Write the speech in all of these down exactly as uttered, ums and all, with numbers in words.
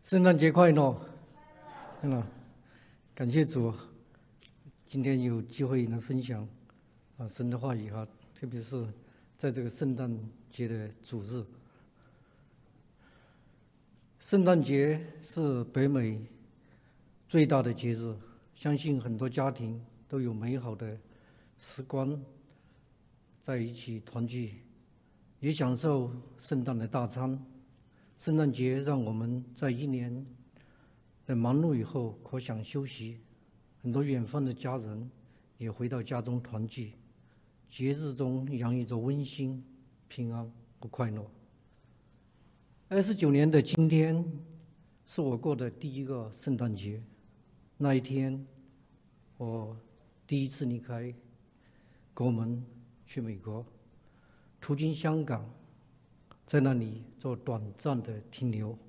圣诞节快乐！嗯，感谢主，今天有机会能分享啊神的话语哈，特别是在这个圣诞节的主日。圣诞节是北美最大的节日，相信很多家庭都有美好的时光在一起团聚，也享受圣诞的大餐。圣诞节让我们在一年的忙碌以后可享休息，很多远方的家人也回到家中团聚，节日中洋溢着温馨、平安和快乐。二十九年的今天是我过的第一个圣诞节，那一天我第一次离开国门去美国，途经香港，在那里做短暂的停留。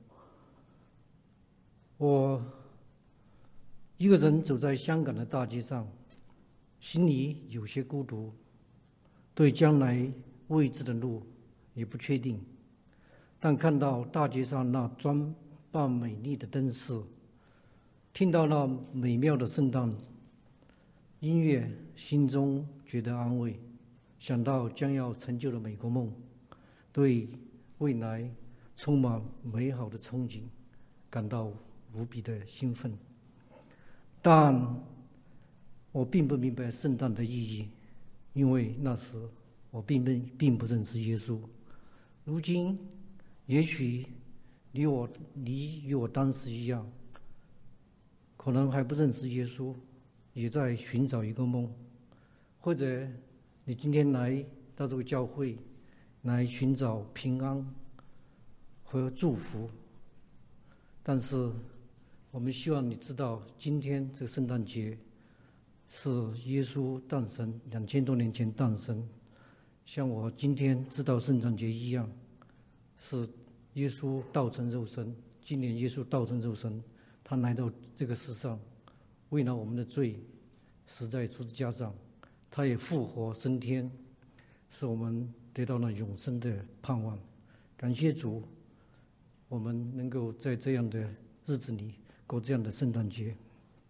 我一个人走在香港的大街上，心里有些孤独，对将来未知的路也不确定。但看到大街上那装扮美丽的灯饰，听到那美妙的圣诞音乐，心中觉得安慰。想到将要成就的美国梦，对未来充满美好的憧憬，感到无比的兴奋。但我并不明白圣诞的意义，因为那时我并不并不认识耶稣。如今也许你我你与我当时一样，可能还不认识耶稣，也在寻找一个梦，或者你今天来到这个教会来寻找平安和祝福。但是我们希望你知道，今天这个圣诞节是耶稣诞生，两千多年前诞生，像我今天知道圣诞节一样，是耶稣道成肉身。今年耶稣道成肉身，他来到这个世上，为了我们的罪死在十字架上，他也复活升天，使我们得到了永生的盼望。感谢主，我们能够在这样的日子里过这样的圣诞节。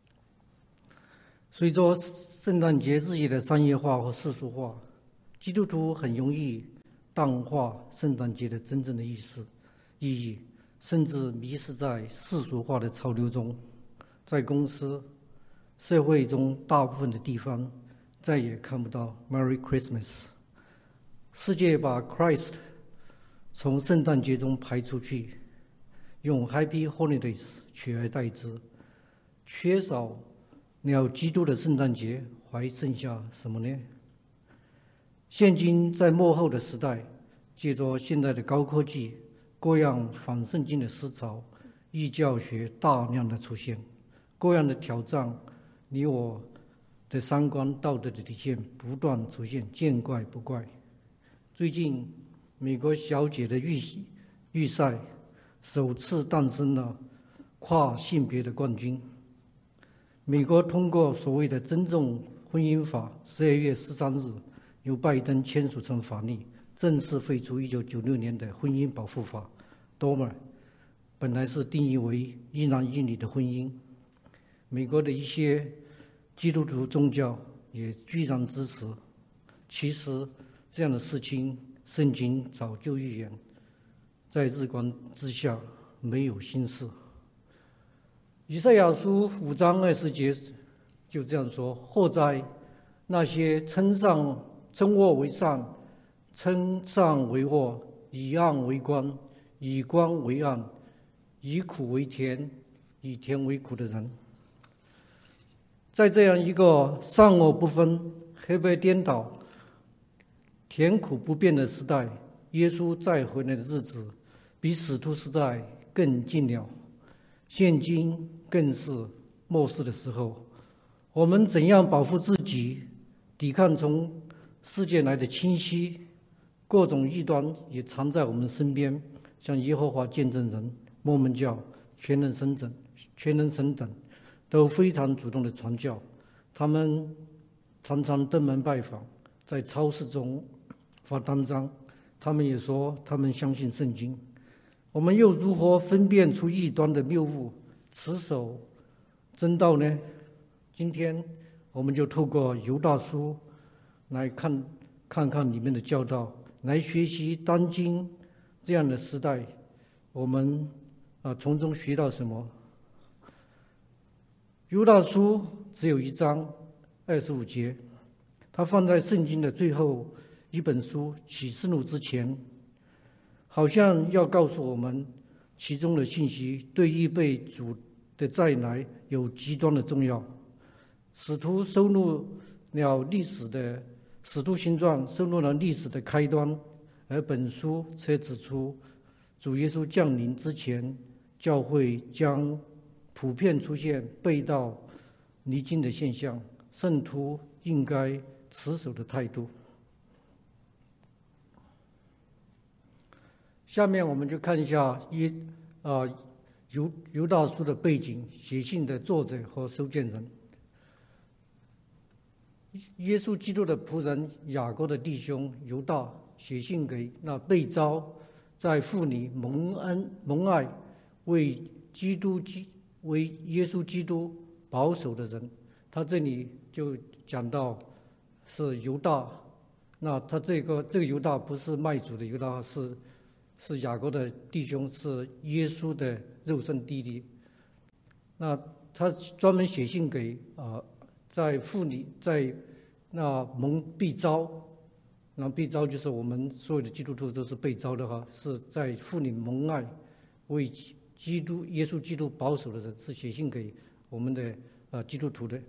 随着圣诞节日益的商业化和世俗化，基督徒很容易淡化圣诞节的真正的意思、意义，甚至迷失在世俗化的潮流中。在公司、社会中大部分的地方，再也看不到 Merry Christmas。世界把 Christ 从圣诞节中排出去，用 Happy Holidays 取而代之。缺少了基督的圣诞节，还剩下什么呢？现今在末后的时代，借着现在的高科技，各样反圣经的思潮、异教学大量的出现，各样的挑战你我的三观道德的底线不断出现，见怪不怪。最近美国小姐的预预赛首次诞生了跨性别的冠军。美国通过所谓的尊重婚姻法，十二月十三日由拜登签署成法律，正式废除一九九六年的婚姻保护法 D O M A， 本来是定义为一男一女的婚姻。美国的一些基督徒宗教也居然支持。其实这样的事情圣经早就预言，在日光之下没有新事。以赛亚书五章二十节就这样说：祸哉，那些称上称恶为善，称善为恶，以暗为光，以光为暗，以苦为甜，以甜为苦的人。在这样一个善恶不分、黑白颠倒、甜苦不变的时代，耶稣再回来的日子比使徒时代更近了。现今更是末世的时候，我们怎样保护自己，抵抗从世界来的侵袭？各种异端也常在我们身边，像耶和华见证人、摩门教、全能神等、全能神等，都非常主动的传教。他们常常登门拜访，在超市中发单张。他们也说他们相信圣经。 我们又如何分辨出异端的谬误，持守真道呢？今天我们就透过犹大书来看看看里面的教导，来学习当今这样的时代，我们啊从中学到什么？犹大书只有一章二十五节，它放在圣经的最后一本书启示录之前，好像要告诉我们其中的信息对预备主的再来有极端的重要。使徒收录了历史的使徒行传收录了历史的开端，而本书却指出主耶稣降临之前，教会将普遍出现背道离经的现象，圣徒应该持守的态度。下面我们就看一下耶啊犹犹大书的背景、写信的作者和收件人。耶稣基督的仆人雅各的弟兄犹大写信给那被召在父里蒙恩蒙爱为基督基为耶稣基督保守的人。他这里就讲到是犹大，那他这个这个犹大不是卖主的犹大，是是雅各的弟兄，是耶稣的肉身弟弟。那他专门写信给啊、呃，在父里在那蒙被召，那被召就是我们所有的基督徒都是被召的哈，是在父里蒙爱为基督耶稣基督保守的人，是写信给我们的呃基督徒的。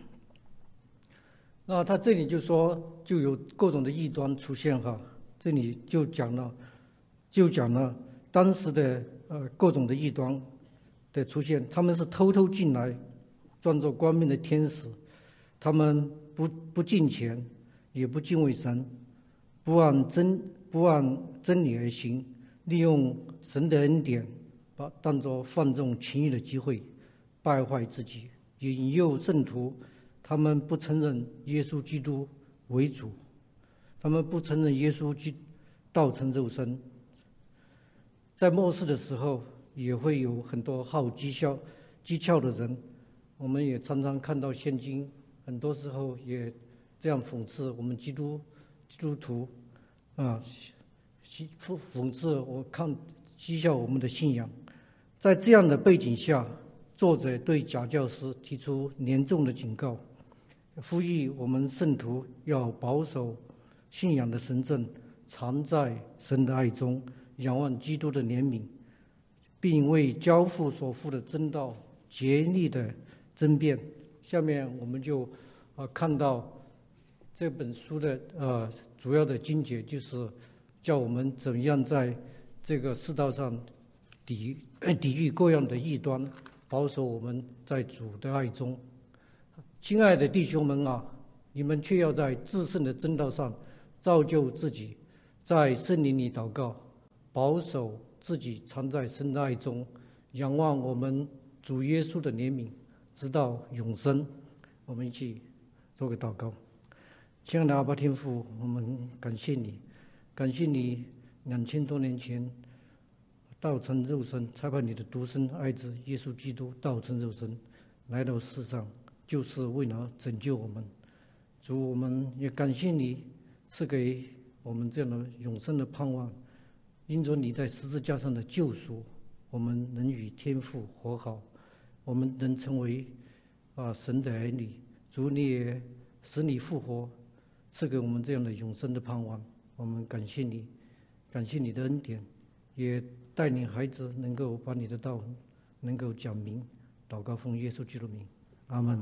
那他这里就说就有各种的异端出现哈，这里就讲了就讲了当时的呃各种的异端的出现，他们是偷偷进来，装作光明的天使，他们不不敬虔，也不敬畏神，不按真不按真理而行，利用神的恩典，把当作放纵情欲的机会，败坏自己，也引诱圣徒。他们不承认耶稣基督为主，他们不承认耶稣基督道成肉身。在末世的时候，也会有很多好讥笑讥诮的人，我们也常常看到现今很多时候也这样讽刺我们基督基督徒啊，讽讽刺我看讥笑我们的信仰。在这样的背景下，作者对假教师提出严重的警告，呼吁我们圣徒要保守信仰的神圣，常在神的爱中，仰望基督的怜悯，并为交付所负的真道竭力的争辩。下面我们就呃看到这本书的呃主要的经节，就是叫我们怎样在这个世道上抵抵御各样的异端，保守我们在主的爱中。亲爱的弟兄们啊，你们却要在至圣的真道上造就自己，在圣灵里祷告，保守自己常在神的爱中，仰望我们主耶稣的怜悯，直到永生。我们一起做个祷告。亲爱的阿爸天父，我们感谢你，感谢你两千多年前道成肉身，差派你的独生爱子耶稣基督道成肉身来到世上，就是为了拯救我们。主，我们也感谢你赐给我们这样的永生的盼望，因着你在十字架上的救赎，我们能与天父和好，我们能成为啊神的儿女。主，你也使你复活，赐给我们这样的永生的盼望。我们感谢你，感谢你的恩典，也带领孩子能够把你的道能够讲明。祷告奉耶稣基督名，阿门。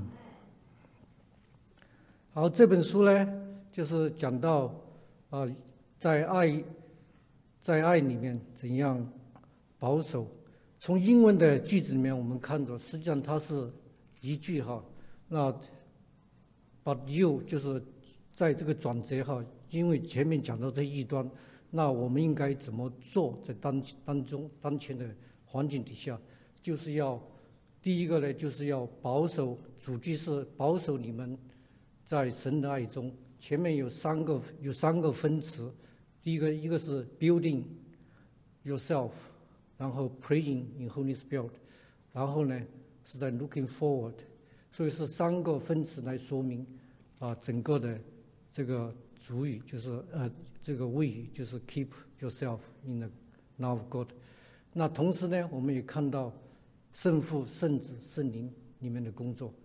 好，这本书呢，就是讲到啊、呃，在爱在爱里面怎样保守。从英文的句子里面，我们看着，实际上它是一句哈，那 but you 就是在这个转折哈，因为前面讲到这异端，那我们应该怎么做？在当当中当前的环境底下，就是要第一个呢，就是要保守，主句是保守你们在神的爱中。前面有三个有三个分词，第一个一个是 building yourself， 然后 praying in Holy Spirit， 然后呢是在 looking forward， 所以是三个分词来说明啊整个的这个主语，就是呃这个谓语就是 keep yourself in the love of God。那同时呢，我们也看到圣父、圣子、圣灵里面的工作。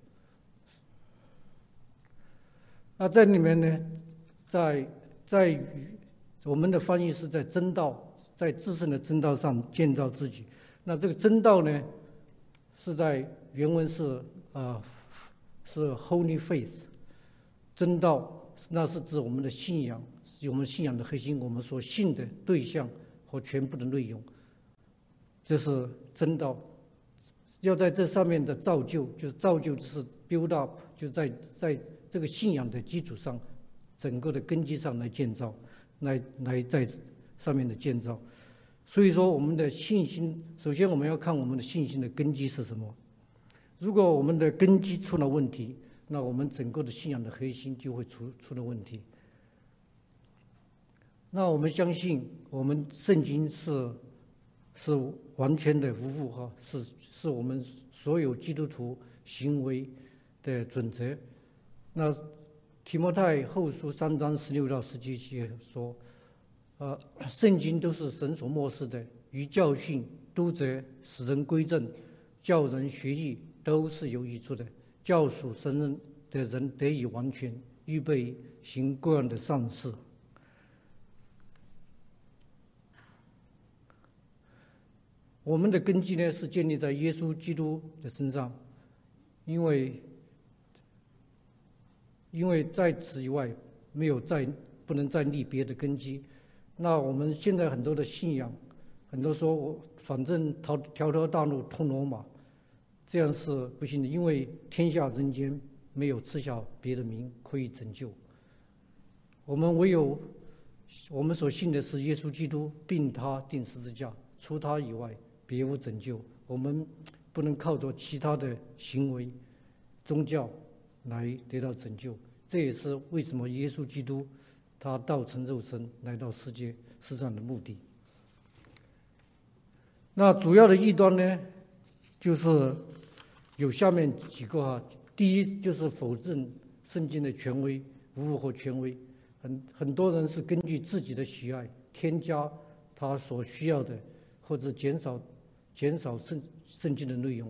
那在里面呢，在在于我们的翻译是在真道，在自身的真道上建造自己。那这个真道呢，是在原文是啊、呃、是 Holy Faith， 真道那是指我们的信仰，是我们信仰的核心，我们所信的对象和全部的内容。这是真道，要在这上面的造就，就是造就，就是 build up， 就在在这个信仰的基础上，整个的根基上来建造，来来在上面的建造。所以说，我们的信心，首先我们要看我们的信心的根基是什么。如果我们的根基出了问题，那我们整个的信仰的核心就会出出了问题。那我们相信，我们圣经是。是完全的无误哈，是是我们所有基督徒行为的准则。那提摩太后书三章十六到十七节说，呃，圣经都是神所默示的，于教训、督责、使人归正、叫人学义，都是有益处的，教属神人的人得以完全，预备行各样的善事。我们的根基呢是建立在耶稣基督的身上，因为因为在此以外没有再不能再立别的根基。那我们现在很多的信仰，很多说我反正条条条大路通罗马，这样是不行的，因为天下人间没有赐下别的名可以拯救。我们唯有我们所信的是耶稣基督，并他钉十字架，除他以外别无拯救。我们不能靠着其他的行为、宗教来得到拯救。这也是为什么耶稣基督他道成肉身来到世界世上的目的。那主要的异端呢，就是有下面几个哈。第一就是否认圣经的权威、无误和权威。很很多人是根据自己的喜爱添加他所需要的，或者减少减少圣圣经的内容。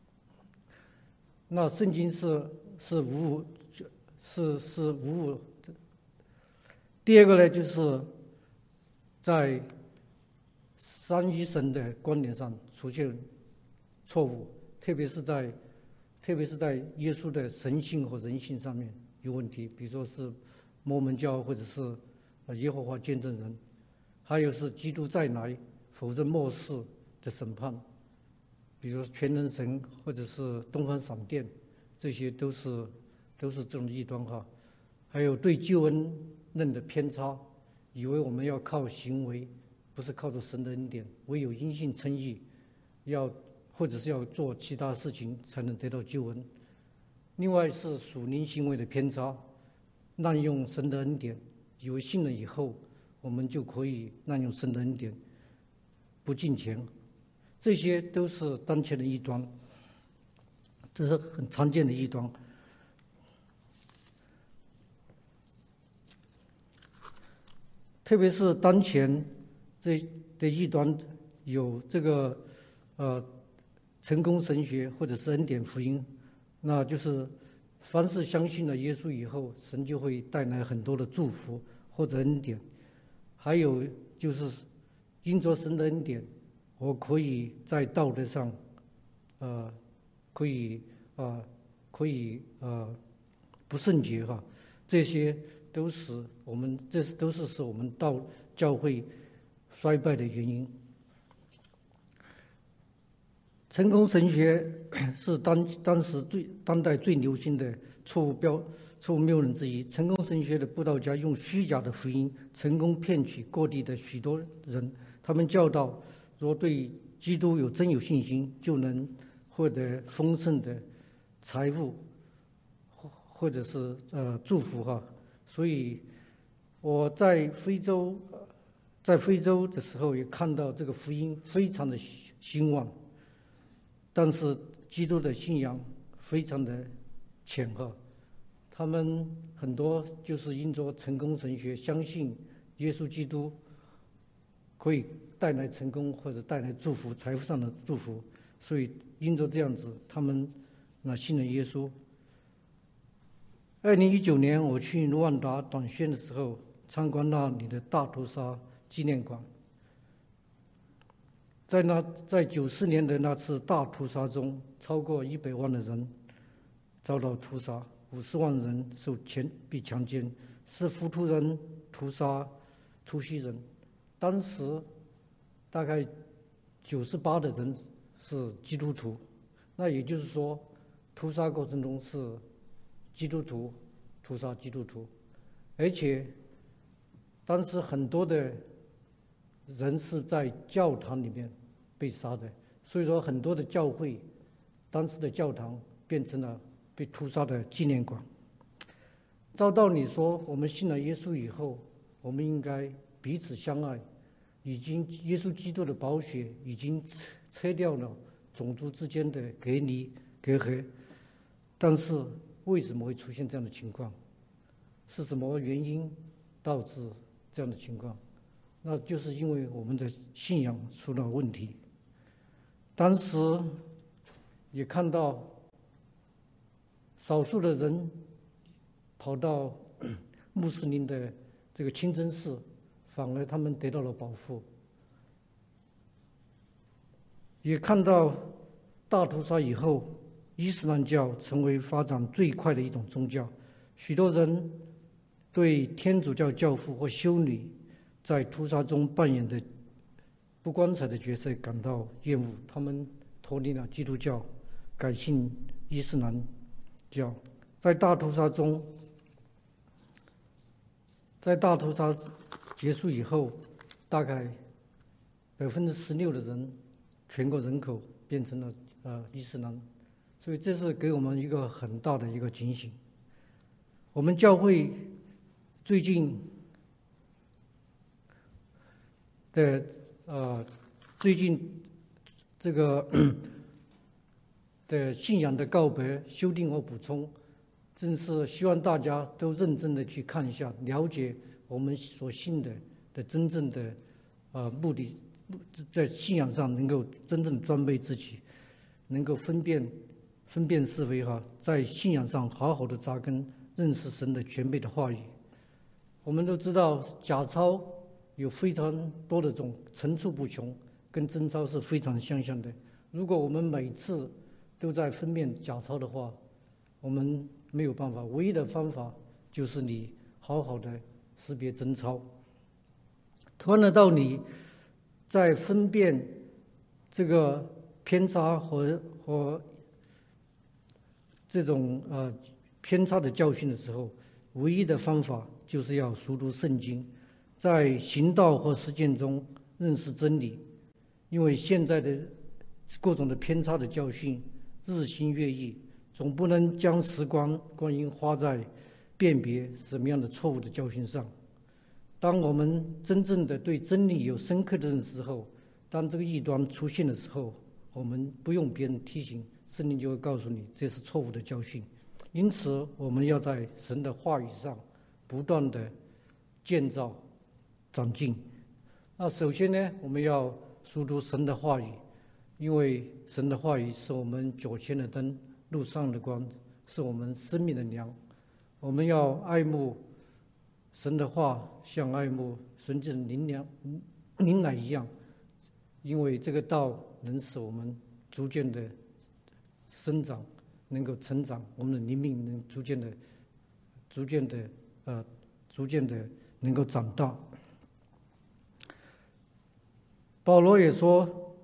那圣经是是无误，是是无误的。第二个呢，就是在三一神的观点上出现错误，特别是在特别是在耶稣的神性和人性上面有问题，比如说是摩门教或者是耶和华见证人，还有是基督再来否认末世的审判，比如全能神或者是东方闪电，这些都是都是这种异端哈。还有对救恩论的偏差，以为我们要靠行为，不是靠着神的恩典，唯有因信称义，要或者是要做其他事情才能得到救恩。另外是属灵行为的偏差，滥用神的恩典，以为信了以后我们就可以滥用神的恩典，不敬虔，这些都是当前的异端，这是很常见的异端。特别是当前这的异端有这个呃成功神学或者是恩典福音，那就是凡是相信了耶稣以后，神就会带来很多的祝福或者恩典。还有就是因着神的恩典，我可以在道德上，呃，可以啊、呃，可以呃不圣洁哈，这些都是我们这都是使我们道教会衰败的原因。成功神学是当当时最当代最流行的错误标错误谬论之一。成功神学的布道家用虚假的福音成功骗取各地的许多人，他们教导若对基督有真有信心，就能获得丰盛的财富或者是呃祝福哈。所以我在非洲在非洲的时候也看到这个福音非常的兴旺，但是基督的信仰非常的浅薄，他们很多就是因着成功神学，相信耶稣基督可以带来成功或者带来祝福，财富上的祝福，所以因着这样子，他们那信了耶稣。二零一九年我去卢旺达短宣的时候，参观那里的大屠杀纪念馆。在那在九四年的那次大屠杀中，超过一百万的人遭到屠杀，五十万人受强被强奸，是胡图人屠杀突厥人。当时大概九十八的人是基督徒，那也就是说，屠杀过程中是基督徒屠杀基督徒，而且当时很多的人是在教堂里面被杀的，所以说很多的教会，当时的教堂变成了被屠杀的纪念馆。照道理说，我们信了耶稣以后，我们应该彼此相爱，已经耶稣基督的宝血已经拆掉了种族之间的隔离隔阂，但是为什么会出现这样的情况？是什么原因导致这样的情况？那就是因为我们的信仰出了问题。当时也看到少数的人跑到穆斯林的这个清真寺，反而他们得到了保护。也看到大屠杀以后，伊斯兰教成为发展最快的一种宗教，许多人对天主教教父或修女在屠杀中扮演的不光彩的角色感到厌恶，他们脱离了基督教，改信伊斯兰教。在大屠杀中，在大屠杀结束以后，大概百分之十六的人，全国人口变成了呃伊斯兰，所以这是给我们一个很大的一个警醒。我们教会最近的呃最近这个的信仰的告白、修订和补充，正是希望大家都认真的去看一下，了解我们所信的的真正的呃目的，在信仰上能够真正装备自己，能够分辨分辨是非哈，在信仰上好好的扎根，认识神的全备的话语。我们都知道假钞有非常多的种，层出不穷，跟真钞是非常相像的。如果我们每次都在分辨假钞的话，我们没有办法，唯一的方法就是你好好的识别真钞。同样的道理，在分辨这个偏差和和这种呃偏差的教训的时候，唯一的方法就是要熟读圣经，在行道和实践中认识真理。因为现在的各种的偏差的教训日新月异，总不能将时光光阴花在辨别什么样的错误的教训上。当我们真正的对真理有深刻的认识后，当这个异端出现的时候，我们不用别人提醒，圣灵就会告诉你这是错误的教训。因此我们要在神的话语上不断的建造长进。那首先呢，我们要熟读神的话语，因为神的话语是我们脚前的灯，路上的光，是我们生命的粮。我们要爱慕神的话，像爱慕纯净的灵粮灵奶一样，因为这个道能使我们逐渐的生长，能够成长，我们的灵命能逐渐的逐渐的呃逐渐的能够长大。保罗也说，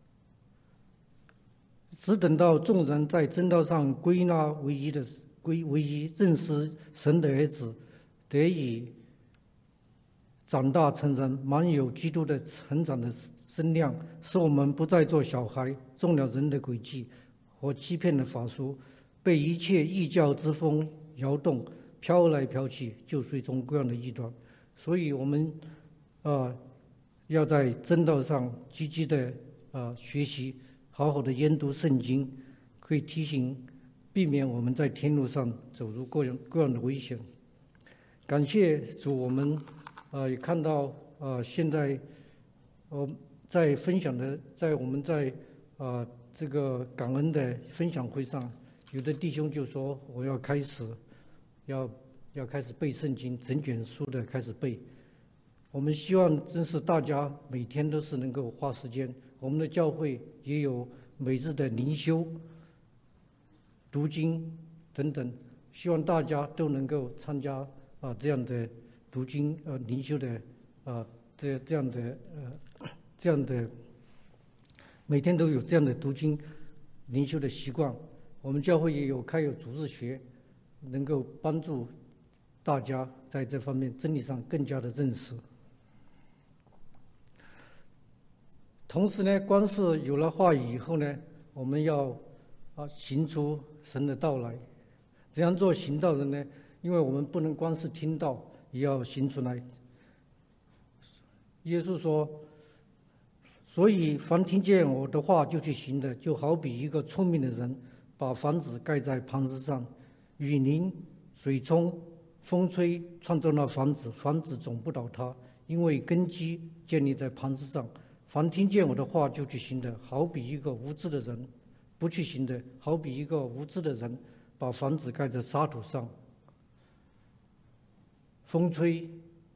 只等到众人在真道上归纳为一的归为一，认识神的儿子，得以长大成人，满有基督的成长的身量，使我们不再做小孩，中了人的诡计和欺骗的法术，被一切异教之风摇动，飘来飘去，就随从各样的异端。所以我们呃要在正道上积极的呃学习，好好的研读圣经，可以提醒避免我们在天路上走入各样各样的危险。感谢主，我们呃也看到呃现在呃在分享的，在我们在呃这个感恩的分享会上，有的弟兄就说我要开始要要开始背圣经，整卷书的开始背。我们希望真是大家每天都是能够花时间，我们的教会也有每日的灵修、读经等等，希望大家都能够参加啊、呃、这样的读经呃灵修的啊、呃、这这样的呃这样的每天都有这样的读经灵修的习惯。我们教会也有开有主日学，能够帮助大家在这方面真理上更加的认识。同时呢，光是有了话语以后呢，我们要啊行出神的道来。怎样做行道人呢？因为我们不能光是听到，也要行出来。耶稣说：“所以凡听见我的话就去行的，就好比一个聪明的人，把房子盖在磐石上，雨淋、水冲、风吹，创造那房子，房子总不倒塌，因为根基建立在磐石上。凡听见我的话就去行的，好比一个无知的人；不去行的，好比一个无知的人，把房子盖在沙土上。风吹、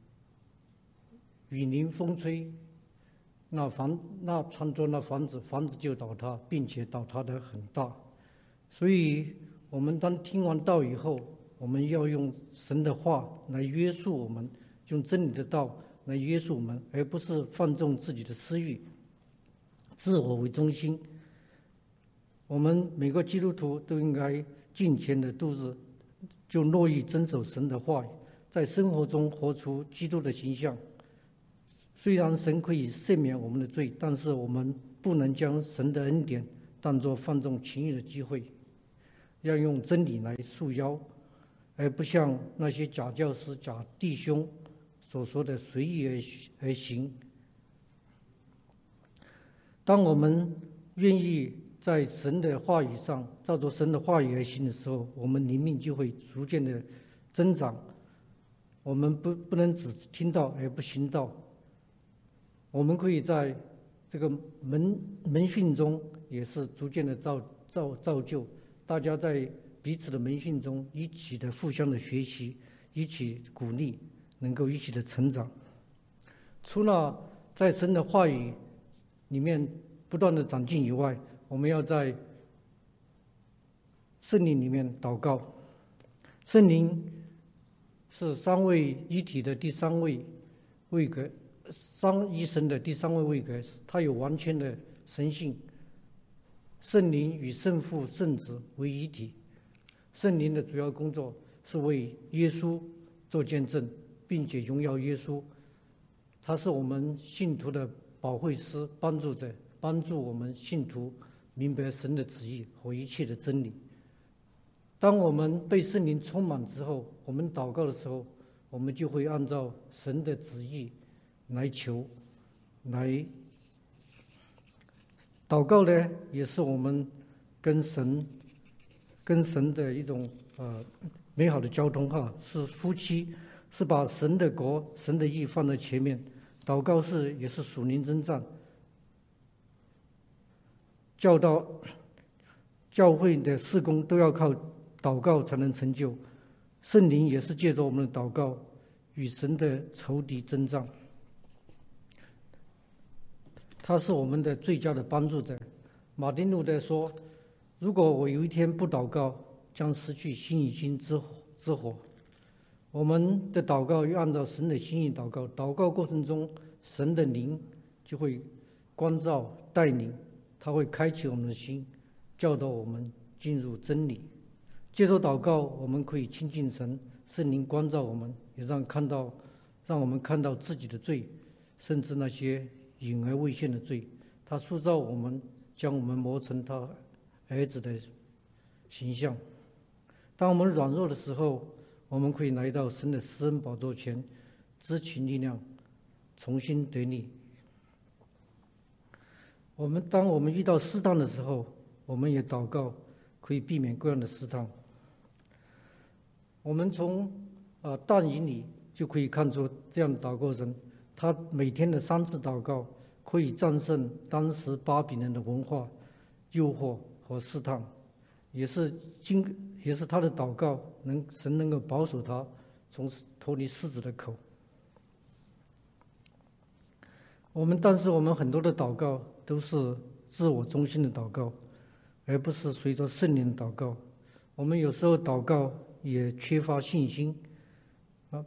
雨淋、风吹，那房那创造那房子，房子就倒塌，并且倒塌得很大。所以，我们当听完道以后，我们要用神的话来约束我们，用真理的道来约束我们，而不是放纵自己的私欲，自我为中心。我们每个基督徒都应该敬虔的度日，就乐意遵守神的话语，在生活中活出基督的形象。虽然神可以赦免我们的罪，但是我们不能将神的恩典当作放纵情欲的机会，要用真理来束腰，而不像那些假教师、假弟兄所说的随意而而行。当我们愿意在神的话语上照着神的话语而行的时候，我们灵命就会逐渐的增长。我们不不能只听到而不行道。我们可以在这个门门训中也是逐渐的造造造就，大家在彼此的门训中一起的互相的学习，一起鼓励，能够一起的成长。除了在神的话语里面不断的长进以外，我们要在圣灵里面祷告。圣灵是三位一体的第三位位格，三一神的第三位位格，它有完全的神性。圣灵与圣父、圣子为一体。圣灵的主要工作是为耶稣做见证，并且荣耀耶稣。他是我们信徒的保惠师、帮助者，帮助我们信徒明白神的旨意和一切的真理。当我们被圣灵充满之后，我们祷告的时候，我们就会按照神的旨意来求，来祷告呢，也是我们跟神、跟神的一种呃美好的交通哈，是夫妻，是把神的国、神的义放在前面。祷告是也是属灵征战，教导教会的事工都要靠祷告才能成就。圣灵也是借着我们的祷告与神的仇敌征战，他是我们的最佳的帮助者。马丁路德说：“如果我有一天不祷告，将失去心与心之火之火。”我们的祷告要按照神的心意祷告，祷告过程中，神的灵就会光照带领，他会开启我们的心，教导我们进入真理。接受祷告，我们可以亲近神，圣灵光照我们，也让看到，让我们看到自己的罪，甚至那些隐而未现的罪。他塑造我们，将我们磨成他儿子的形象。当我们软弱的时候，我们可以来到神的施恩宝座前，支取力量，重新得力。 我们当我们遇到试探的时候，我们也祷告，可以避免各样的试探。我们从啊但以理就可以看出这样的祷告人，他每天的三次祷告可以战胜当时巴比伦的文化、诱惑和试探，也是经也是他的祷告能神能够保守他从脱离狮子的口。我们但是我们很多的祷告都是自我中心的祷告，而不是随着圣灵的祷告。我们有时候祷告也缺乏信心啊，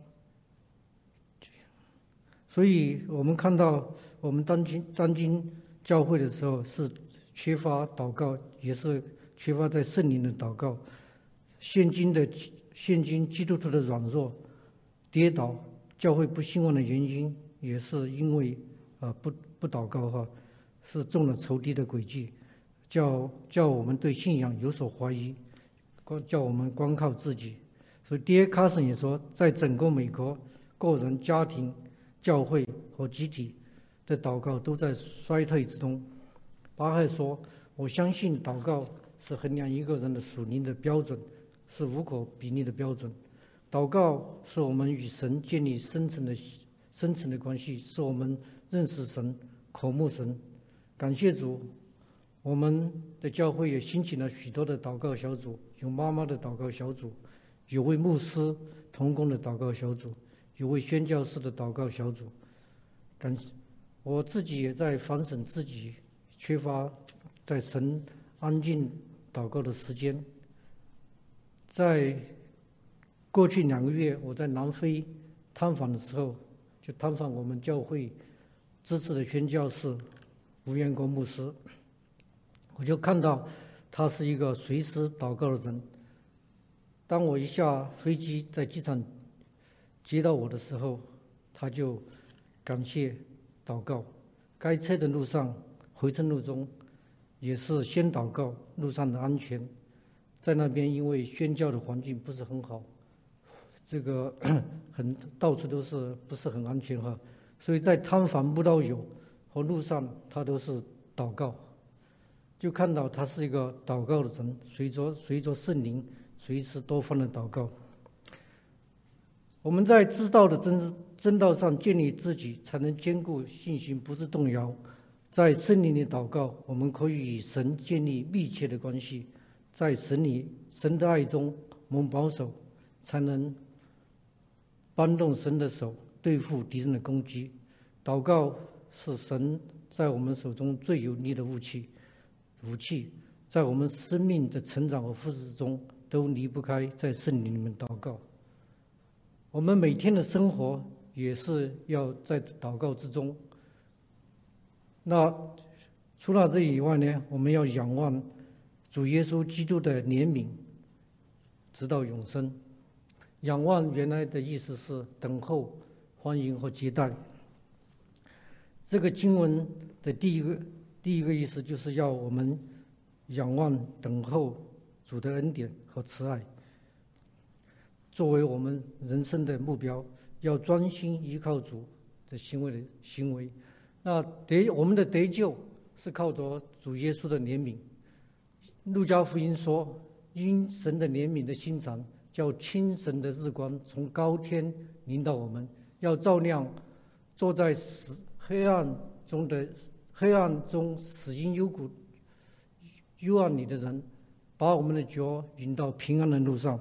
所以我们看到我们当今当今教会的时候是缺乏祷告，也是缺乏在圣灵的祷告。现今的现今基督徒的软弱、跌倒、教会不兴旺的原因，也是因为啊不不祷告哈，是中了仇敌的诡计，叫叫我们对信仰有所怀疑，叫我们光靠自己。所以 D A 卡森也说，在整个美国，个人、家庭、教会和集体的祷告都在衰退之中。巴亥说，我相信祷告是衡量一个人的属灵的标准，是无可比拟的标准。祷告是我们与神建立深层的深层的关系，是我们认识神、渴慕神。感谢主，我们的教会也兴起了许多的祷告小组，有妈妈的祷告小组，有位牧师同工的祷告小组，有位宣教士的祷告小组。感我自己也在反省自己缺乏在神安静祷告的时间。在过去两个月，我在南非探访的时候，就探访我们教会支持的宣教士吴元国牧师，我就看到他是一个随时祷告的人。当我一下飞机在机场接到我的时候，他就感谢祷告。该车的路上，回程路中也是先祷告路上的安全。在那边因为宣教的环境不是很好，这个很到处都是不是很安全哈，所以在探访慕道友和路上他都是祷告，就看到他是一个祷告的人，随着随着圣灵随时多方的祷告。我们在知道的真真道上建立自己，才能坚固信心，不致动摇。在圣灵里祷告，我们可以与神建立密切的关系，在神里神的爱中蒙保守，才能搬动神的手对付敌人的攻击。祷告是神在我们手中最有力的武器，武器在我们生命的成长和复制中都离不开在圣灵里面祷告。我们每天的生活也是要在祷告之中。那除了这以外呢，我们要仰望主耶稣基督的怜悯，直到永生。仰望原来的意思是等候、欢迎和接待。这个经文的第一个第一个意思就是要我们仰望、等候主的恩典和慈爱，作为我们人生的目标，要专心依靠主的行为的行为。那得我们的得救是靠着主耶稣的怜悯。路加福音说，因神的怜悯的心肠，叫清神的日光从高天临到我们，要照亮坐在死黑暗中的黑暗中死因幽谷幽暗里的人，把我们的脚引到平安的路上。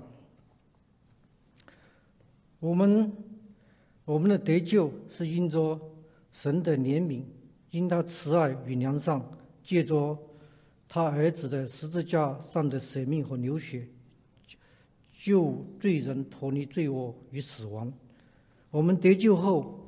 我们我们的得救是因着神的怜悯，因他慈爱与良善，借着他儿子的十字架上的舍命和流血，救罪人脱离罪恶与死亡。我们得救后，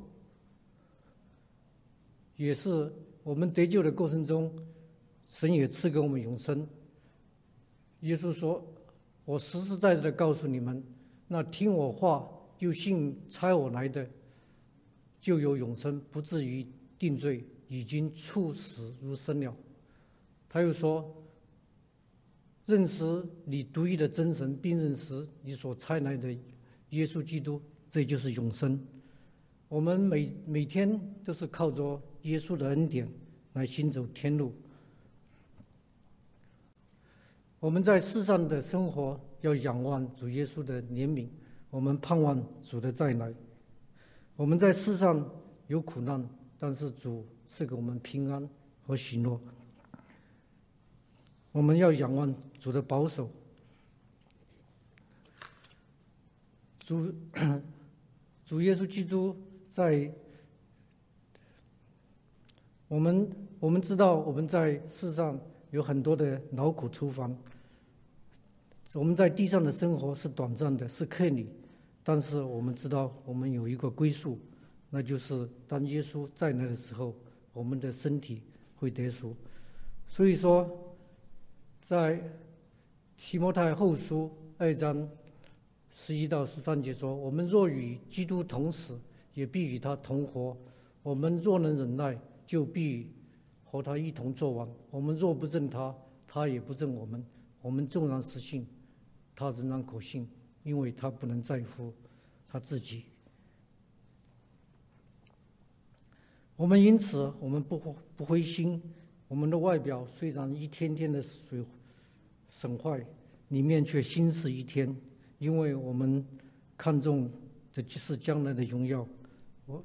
也是我们得救的过程中，神也赐给我们永生。耶稣说，我实实在在的告诉你们，那听我话又信差我来的，就有永生，不至于定罪，已经处死如生了。他又说，认识你独一的真神，并认识你所差来的耶稣基督，这就是永生。我们每每天都是靠着耶稣的恩典来行走天路。我们在世上的生活要仰望主耶稣的怜悯，我们盼望主的再来。我们在世上有苦难，但是主赐给我们平安和喜乐。我们要仰望主的保守。主主耶稣基督在我们我们知道我们在世上有很多的劳苦愁烦，我们在地上的生活是短暂的，是客旅，但是我们知道我们有一个归宿，那就是当耶稣再来的时候，我们的身体会得赎。所以说在提摩太后书二章十一到十三节说，我们若与基督同死，也必与他同活。我们若能忍耐，就必和他一同作王。我们若不认他，他也不认我们。我们纵然失信，他仍然可信，因为他不能在乎他自己。我们因此我们不不灰心。我们的外表虽然一天天的水损坏，里面却新似一天，因为我们看重的是将来的荣耀。我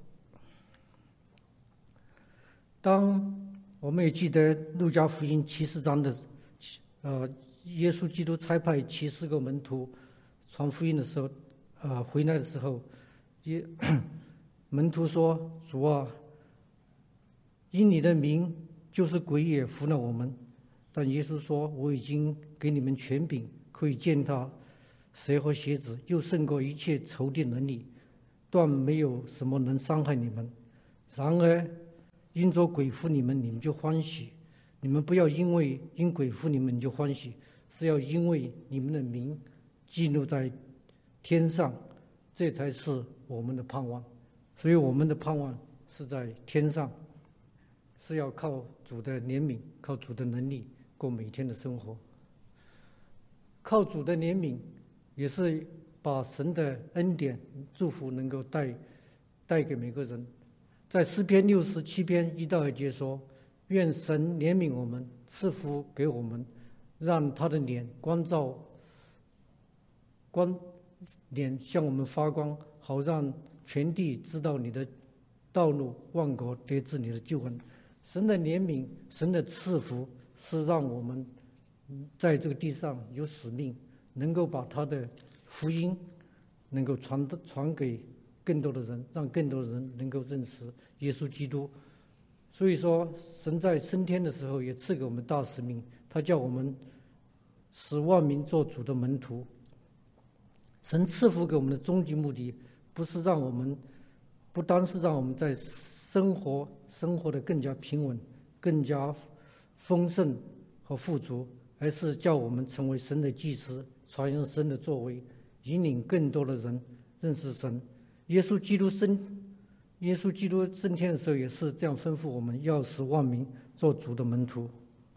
当我们也记得路加福音七十章的呃耶稣基督差派七十个门徒传福音的时候，呃回来的时候，耶门徒说：“主啊，因你的名，就是鬼也服了我们。”但耶稣说：“我已经给你们权柄，可以践踏蛇和蝎子，又胜过一切仇敌能力，断没有什么能伤害你们。然而因着鬼服你们，你们就欢喜。你们不要因为因鬼服你们就欢喜，是要因为你们的名记录在天上，这才是我们的盼望。所以我们的盼望是在天上，是要靠主的怜悯，靠主的能力过每天的生活。靠主的怜悯，也是把神的恩典祝福能够带带给每个人。在诗篇六十七篇一到二节说：“愿神怜悯我们，赐福给我们，让他的脸光照，光脸向我们发光，好让全地知道你的道路，万国得知你的救恩。”神的怜悯，神的赐福，是让我们在这个地上有使命，能够把他的福音能够传传给更多的人，让更多的人能够认识耶稣基督。所以说，神在升天的时候也赐给我们大使命，他叫我们使万民做主的门徒。神赐福给我们的终极目的，不是让我们，不单是让我们在生活生活的更加平稳，更加丰盛和富足，而是叫我们成为神的祭司，传扬神的作为，引领更多的人认识神。耶稣基督升耶稣基督升天的时候也是这样吩咐我们，要使万民做主的门徒。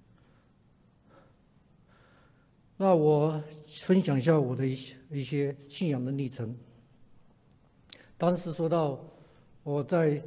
那我分享一下我的一些一些信仰的历程。当时说到我在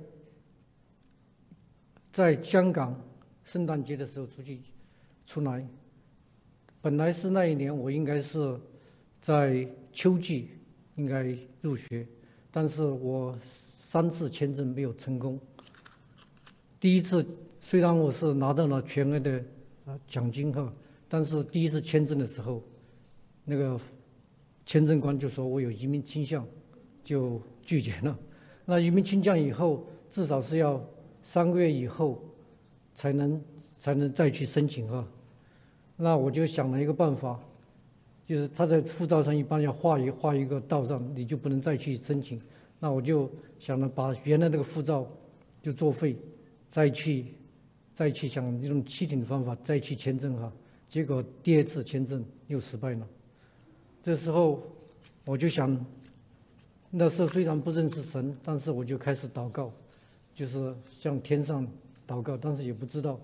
在香港圣诞节的时候出去出来，本来是那一年我应该是在秋季应该入学，但是我三次签证没有成功。第一次虽然我是拿到了全额的呃奖金哈，但是第一次签证的时候，那个签证官就说我有移民倾向，就拒绝了。那移民倾向以后，至少是要三个月以后才能才能再去申请哈。那我就想了一个办法，就是他在护照上一般要画一画一个道上，你就不能再去申请。那我就想着把原来那个护照就作废，再去再去想一种欺挺的方法再去签证哈。结果第二次签证又失败了。这时候我就想，那时候虽然不认识神，但是我就开始祷告，就是向天上祷告，但是也不知道。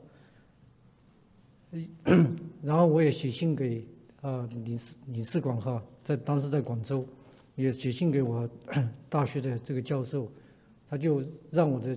然后我也写信给啊、呃、领事领事馆哈，在当时在广州，也写信给我大学的这个教授，他就让我的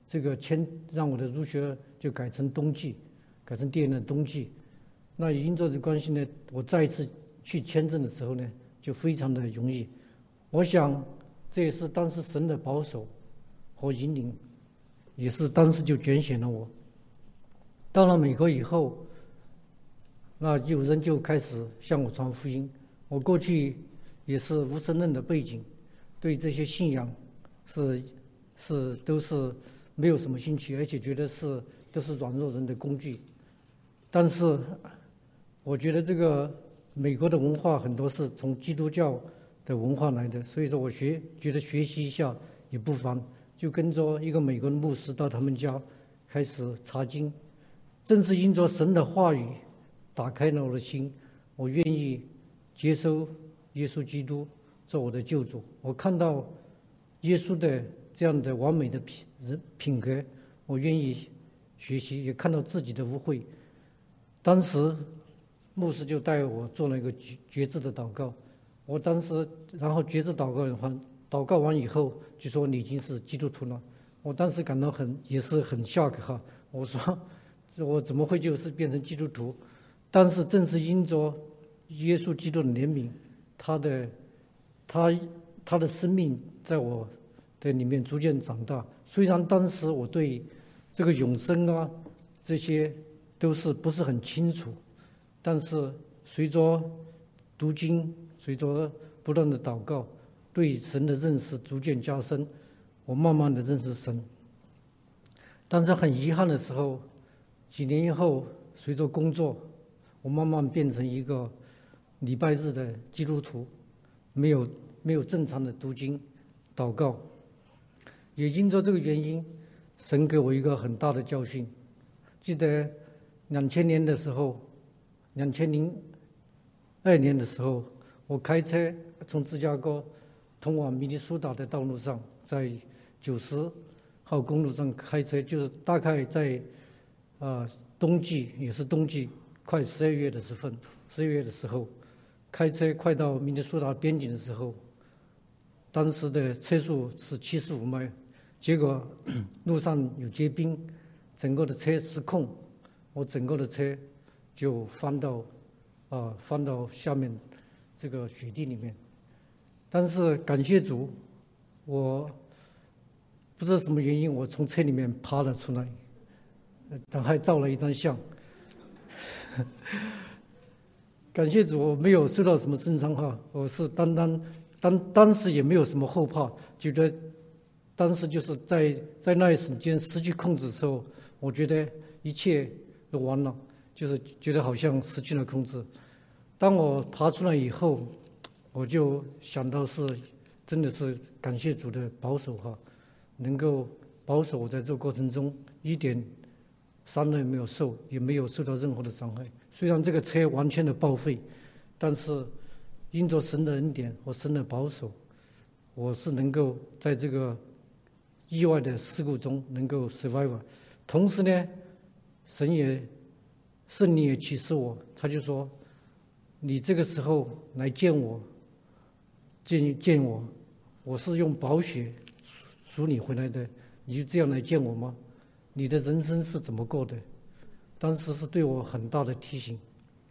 这个签让我的入学就改成冬季，改成第二年的冬季。那因着这关系呢，我再一次去签证的时候呢，就非常的容易。我想这也是当时神的保守和引领，也是当时就拣选了我。到了美国以后，那有人就开始向我传福音。我过去也是无神论的背景，对这些信仰是是都是没有什么兴趣，而且觉得是都是软弱人的工具。但是我觉得这个美国的文化很多是从基督教的文化来的，所以说我学觉得学习一下也不妨，就跟着一个美国的牧师到他们家开始查经。正是因着神的话语打开了我的心，我愿意接受耶稣基督做我的救主。我看到耶稣的这样的完美的品人品格，我愿意学习，也看到自己的污秽。当时牧师就带我做了一个决志的祷告。我当时然后决志祷告完，祷告完以后就说你已经是基督徒了。我当时感到很也是很 shock 哈，我说我怎么会就是变成基督徒？但是正是因着耶稣基督的怜悯，他的他他的生命在我的里面逐渐长大。虽然当时我对这个永生啊这些都是不是很清楚，但是随着读经，随着不断的祷告，对神的认识逐渐加深，我慢慢的认识神。但是很遗憾的时候，几年以后，随着工作，我慢慢变成一个礼拜日的基督徒，没有没有正常的读经、祷告。也因着这个原因，神给我一个很大的教训。记得两千年的时候，两千零二年的时候，我开车从芝加哥通往明尼苏达的道路上，在九十号公路上开车，就是大概在啊、呃、冬季，也是冬季快十二月的时分，十二月的时候，开车快到明尼苏达边境的时候，当时的车速是七十五迈，结果路上有结冰，整个的车失控，我整个的车就翻到啊、呃、翻到下面这个雪地里面。但是感谢主，我不知道什么原因，我从车里面爬了出来，但还照了一张相。感谢主，我没有受到什么身伤哈，我是单单当当时也没有什么后怕，觉得当时就是在在那一瞬间失去控制的时候，我觉得一切都完了，就是觉得好像失去了控制。当我爬出来以后，我就想到是真的是感谢主的保守哈，能够保守我在这个过程中一点伤害没有受，也没有受到任何的伤害。虽然这个车完全的报废，但是因着神的恩典和神的保守，我是能够在这个意外的事故中能够 survive。同时呢，神也圣灵也启示我，他就说：“你这个时候来见我，见见我，我是用宝血赎你回来的，你就这样来见我吗？你的人生是怎么过的？”当时是对我很大的提醒。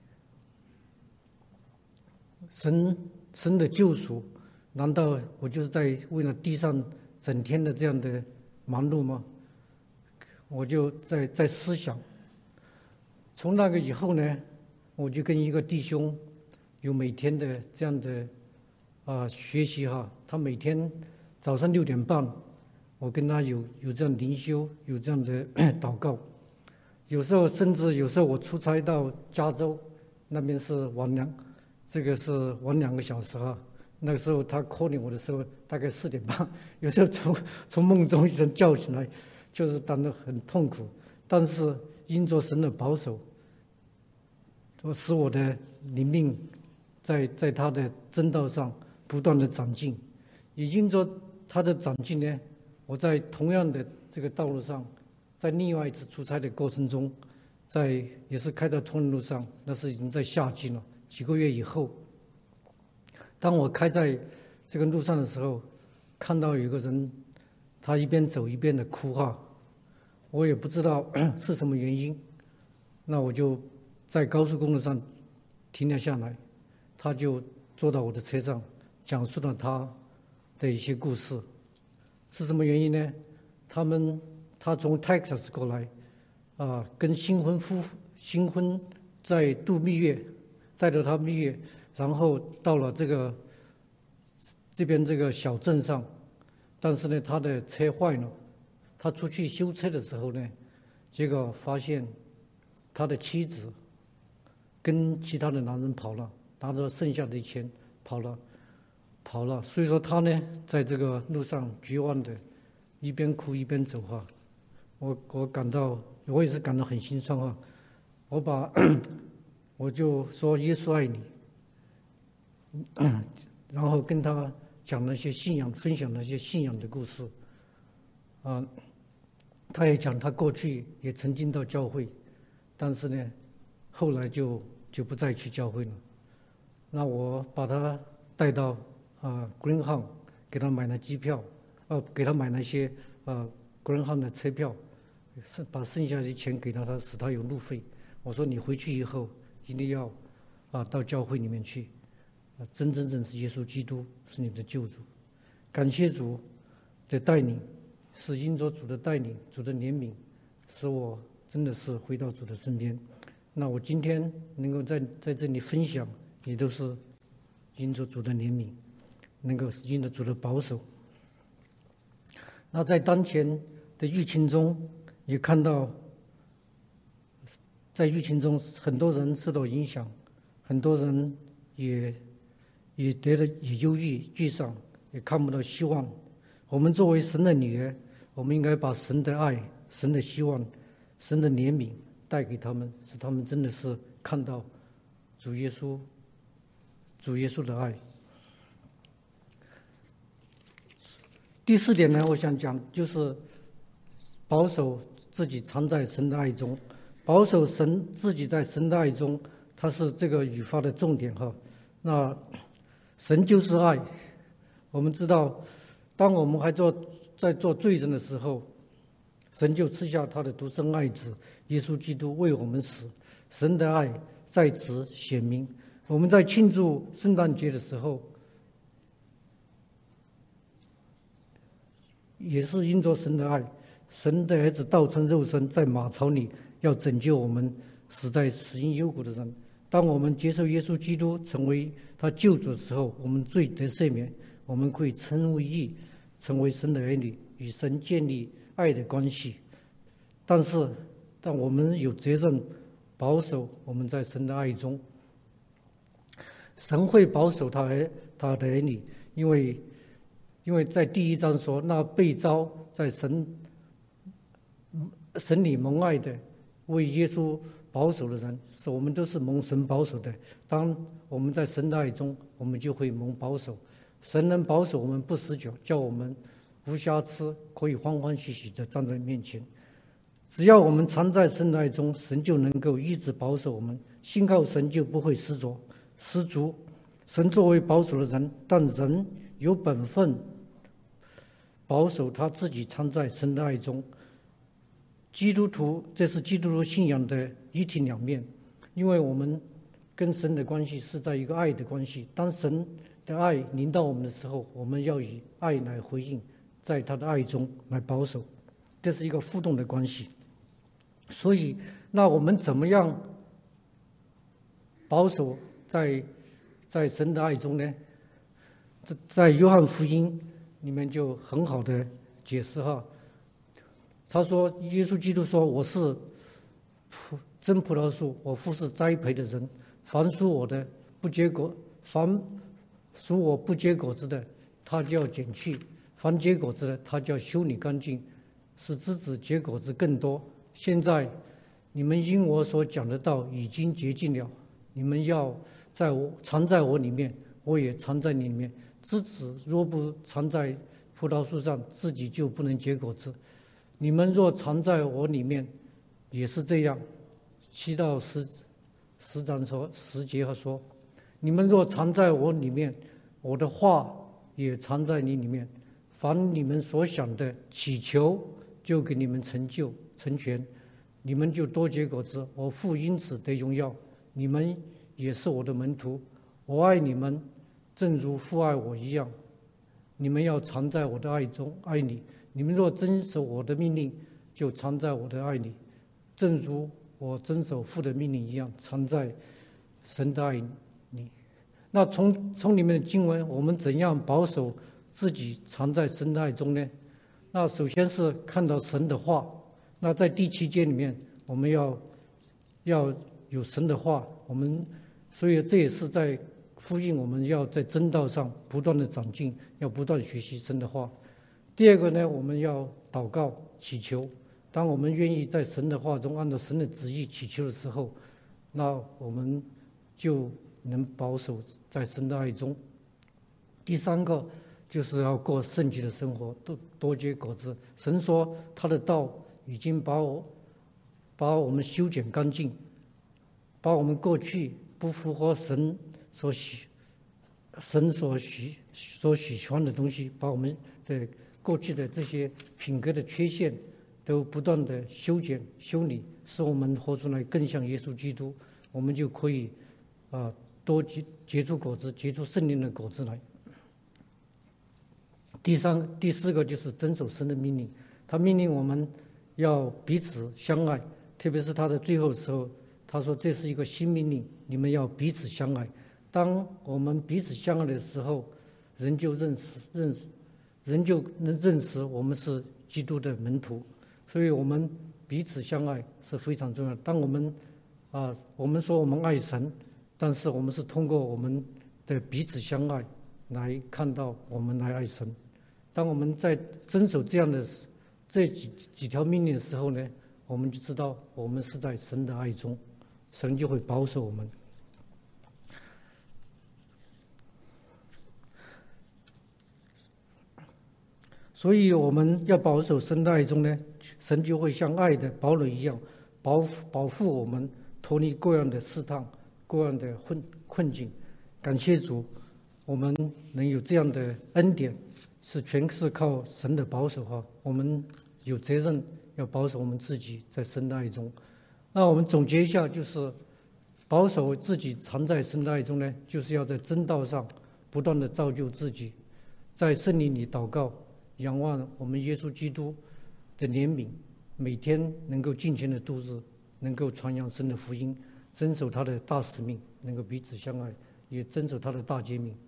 神神的救赎，难道我就是在为了地上整天的这样的忙碌吗？我就在在思想。从那个以后呢，我就跟一个弟兄有每天的这样的啊、呃、学习哈。他每天早上六点半，我跟他有有这样灵修，有这样的祷告。有时候甚至有时候我出差到加州，那边是晚两，这个是晚两个小时哈。那个时候他 calling 我的时候，大概四点半，有时候从从梦中一声叫醒来，就是当得很痛苦。但是因着神的保守，我使我的灵命在在他的真道上不断的长进，也因着他的长进呢，我在同样的这个道路上。在另外一次出差的过程中，在也是开在同一路上，那是已经在夏季了。几个月以后，当我开在这个路上的时候，看到有一个人，他一边走一边的哭哈， 我也不知道是什么原因，那我就在高速公路上停了下来，他就坐到我的车上，讲述了他的一些故事。是什么原因呢？他们他从 Texas 过来，啊，跟新婚夫妇新婚在度蜜月，带着他蜜月，然后到了这个这边这个小镇上，但是呢，他的车坏了，他出去修车的时候呢，结果发现他的妻子跟其他的男人跑了，拿着剩下的钱跑了。跑了，所以说他呢，在这个路上绝望的，一边哭一边走哈。我我感到，我也是感到很心酸哈。我把我就说耶稣爱你，然后跟他讲了一些信仰，分享了一些信仰的故事。啊，他也讲他过去也曾经到教会，但是呢，后来就就不再去教会了。那我把他带到。啊 ，Greenhound 给他买了机票，呃，给他买了一些呃 Greenhound 的车票，是把剩下的钱给到他，使他有路费。我说你回去以后一定要啊到教会里面去，啊，真真正是耶稣基督是你的救主。感谢主的带领，是因着主的带领，主的怜悯，使我真的是回到主的身边。那我今天能够在在这里分享，也都是因着主的怜悯。能够因着主的保守。那在当前的疫情中，也看到，在疫情中很多人受到影响，很多人也也得了也忧郁沮丧，也看不到希望。我们作为神的女儿，我们应该把神的爱、神的希望、神的怜悯带给他们，使他们真的是看到主耶稣、主耶稣的爱。第四点呢，我想讲就是保守自己藏在神的爱中，保守神自己在神的爱中，它是这个语法的重点哈。那神就是爱，我们知道，当我们还做在做罪人的时候，神就赐下他的独生爱子耶稣基督为我们死，神的爱在此显明。我们在庆祝圣诞节的时候，也是因着神的爱，神的儿子道成肉身，在马槽里要拯救我们死在死荫幽谷的人。当我们接受耶稣基督成为他救主的时候，我们罪得赦免，我们可以称为义，成为神的儿女，与神建立爱的关系。但是，但我们有责任保守我们在神的爱中。神会保守他儿他的儿女，因为。因为在第一章说，那被召在神神里蒙爱的，为耶稣保守的人，是我们都是蒙神保守的。当我们在神的爱中，我们就会蒙保守。神能保守我们不死脚，叫我们无瑕疵，可以欢欢喜喜地站在面前。只要我们常在神的爱中，神就能够一直保守我们，信靠神就不会失着失足。神作为保守的人，但人有本分保守他自己藏在神的爱中。基督徒，这是基督徒信仰的一体两面，因为我们跟神的关系是在一个爱的关系。当神的爱临到我们的时候，我们要以爱来回应，在他的爱中来保守，这是一个互动的关系。所以，那我们怎么样保守在在神的爱中呢？在约翰福音里面就很好的解释哈，他说耶稣基督说，我是真葡萄树，我父是栽培的人，凡属我的不结果，凡属我不结果子的，他就要剪去；凡结果子的，他就要修理干净，使枝子结果子更多。现在你们因我所讲的道已经洁净了，你们要在我藏在我里面，我也藏在你里面。枝子若不藏在葡萄树上，自己就不能结果子。你们若藏在我里面，也是这样。七到十十章说十节和说，你们若藏在我里面，我的话也藏在你里面。凡你们所想的祈求， 就给你们成就成全，你们就多结果子，我父因此得荣耀。你们也是我的门徒，我爱你们，正如父爱我一样。你们要常在我的爱中，爱你。你们若遵守我的命令，就常在我的爱里，正如我遵守父的命令一样，常在神的爱里。那从从里面的经文，我们怎样保守自己常在神的爱中呢？那首先是看到神的话。那在第七节里面，我们要要有神的话，我们所以这也是在呼应我们要在真道上不断的长进，要不断学习神的话。第二个呢，我们要祷告祈求。当我们愿意在神的话中按照神的旨意祈求的时候，那我们就能保守在神的爱中。第三个就是要过圣洁的生活，多多结果子。神说他的道已经把我把我们修剪干净，把我们过去不符合神所喜神所喜所喜欢的东西，把我们的过去的这些品格的缺陷都不断的修剪修理，使我们活出来更像耶稣基督，我们就可以啊、呃、多结结出果子，结出圣灵的果子来。第三第四个就是遵守神的命令，他命令我们要彼此相爱，特别是他的最后的时候，他说这是一个新命令，你们要彼此相爱。当我们彼此相爱的时候，人就认识认识人就能认识我们是基督的门徒，所以我们彼此相爱是非常重要的。当我们啊，我们说我们爱神，但是我们是通过我们的彼此相爱来看到我们来爱神。当我们在遵守这样的这几几条命令的时候呢，我们就知道我们是在神的爱中，神就会保守我们。所以我们要保守神的爱中呢，神就会像爱的堡垒一样保保护我们，脱离各样的试探、各样的困困境。感谢主，我们能有这样的恩典，是全是靠神的保守哈。我们有责任要保守我们自己在神的爱中。那我们总结一下，就是保守自己常在神的爱中呢，就是要在真道上不断的造就自己，在圣灵里祷告，仰望我们耶稣基督的怜悯，每天能够尽情的度日，能够传扬神的福音，遵守他的大使命，能够彼此相爱，也遵守他的大诫命。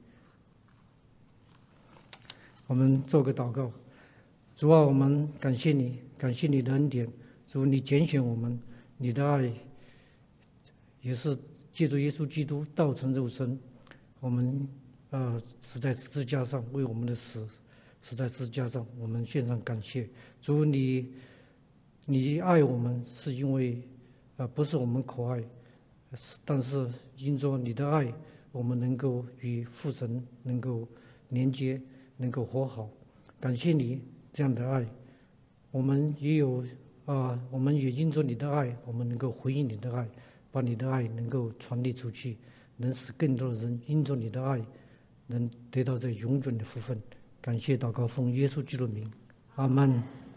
我们做个祷告。主啊，我们感谢你，感谢你的恩典。主，你拣选我们，你的爱也是借助耶稣基督道成肉身，我们呃死在十字架上，为我们的死死在十字架上，我们献上感谢。主，你你爱我们，是因为呃不是我们可爱，但是因着你的爱，我们能够与父神能够连接，能够和好。感谢你这样的爱，我们也有啊、呃，我们也因着你的爱，我们能够回应你的爱，把你的爱能够传递出去，能使更多的人因着你的爱，能得到这永远的福分。感谢祷告奉耶稣基督的名，阿们。